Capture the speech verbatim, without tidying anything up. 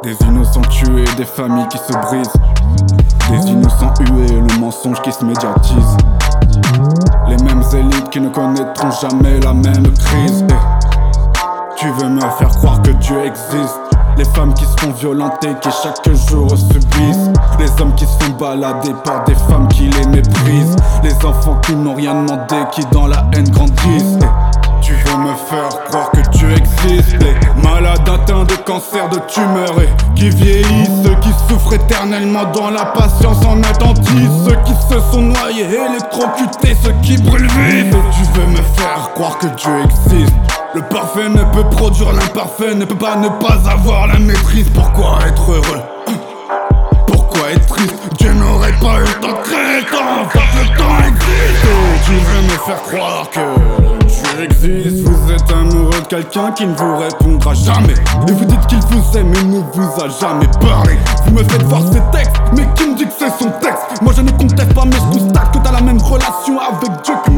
Des innocents tués, des familles qui se brisent, des innocents hués, le mensonge qui se médiatise. Les mêmes élites qui ne connaîtront jamais la même crise. Et tu veux me faire croire que Dieu existe. Les femmes qui se font violenter, qui chaque jour subissent. Les hommes qui se font balader par des femmes qui les méprisent. Les enfants qui n'ont rien demandé, qui dans la haine grandissent. Et tu veux me faire croire que Dieu existe. Les malades atteints de cancer, de tumeurs et qui vieillissent. Ceux qui souffrent éternellement dans la patience en attendissent. Ceux qui se sont noyés, électrocutés, ceux qui brûlent vifs. Et tu veux me faire croire que Dieu existe. Le parfait ne peut produire l'imparfait, ne peut pas ne pas avoir la maîtrise. Pourquoi être heureux? Pourquoi être triste? Dieu n'aurait pas eu le temps de créer le temps, faut que le temps existe. Et tu veux me faire croire que Dieu existe. Vous êtes amoureux de quelqu'un qui ne vous répondra jamais. Et vous dites qu'il vous aime mais ne vous a jamais parlé. Vous me faites voir ces textes, mais qui me dit que c'est son texte? Moi je ne conteste pas mais je constate que t'as la même relation avec Dieu que